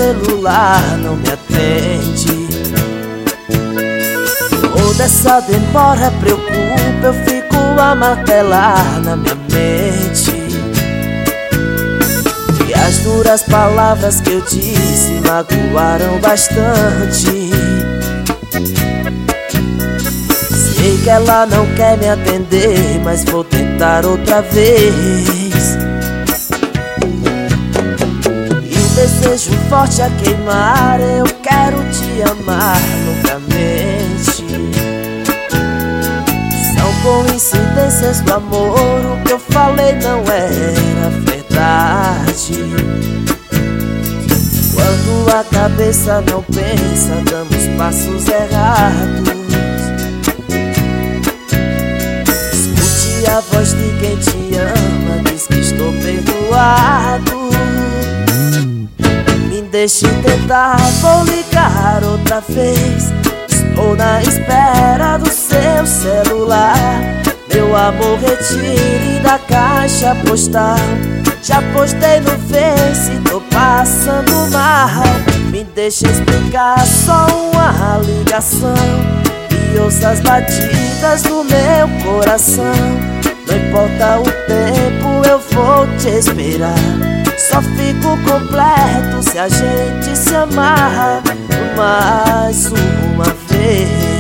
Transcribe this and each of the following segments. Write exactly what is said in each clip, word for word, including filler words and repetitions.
celular não me atende. Toda essa demora preocupa, eu fico a martelar na minha mente. E as duras palavras que eu disse magoaram bastante. Sei que ela não quer me atender, mas vou tentar outra vez. E o desejo forte a queimar, eu quero te amar loucamente. São coincidências do amor, o que eu falei não era verdade. Quando a cabeça não pensa, damos passos errados. Escute a voz de quem te ama, diz que estou perdoado. Me deixe tentar, vou ligar outra vez. Estou na espera do seu celular. Meu amor, retire da caixa postal. Já postei no Face, tô passando mal. Me deixa explicar, só uma ligação e ouça as batidas do meu coração. Não importa o tempo, eu vou te esperar. Só fico completo se a gente se amar mais uma vez.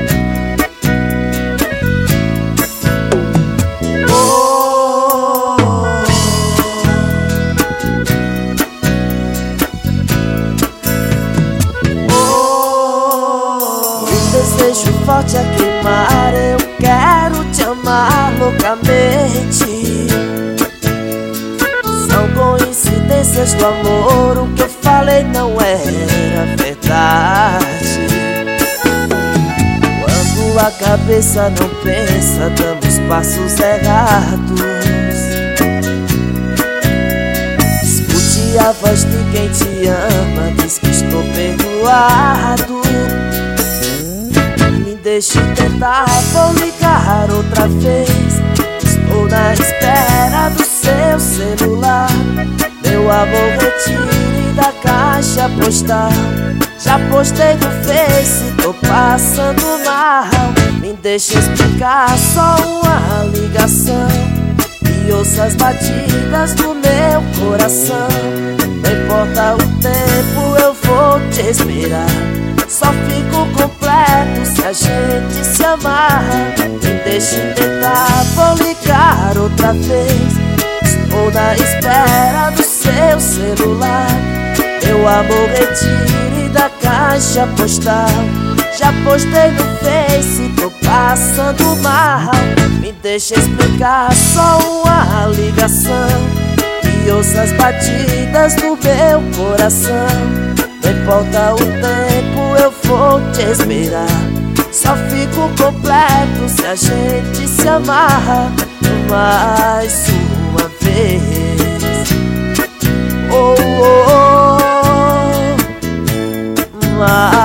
Desejo forte a queimar, eu quero te amar loucamente. São coincidências do amor, o que eu falei não era verdade. Quando a cabeça não pensa, damos passos errados. Escute a voz de quem te ama, diz que estou perdoado. Deixe tentar, vou ligar outra vez. Estou na espera do seu celular. Meu amor, retire da caixa postal. Já postei no Face, tô passando mal. Me deixa explicar, só uma ligação e ouça as batidas do meu coração. Não importa o tempo, eu vou te esperar. Só fico completo se a gente se amar. Me deixe tentar, vou ligar outra vez. Estou na espera do seu celular. Meu amor, retire da caixa postal. Já postei no Face, tô passando mal. Me deixa explicar, só uma ligação e ouça as batidas do meu coração. Não importa o tempo, eu vou te esperar. Só fico completo se a gente se amar mais uma vez. Oh, oh, oh, mais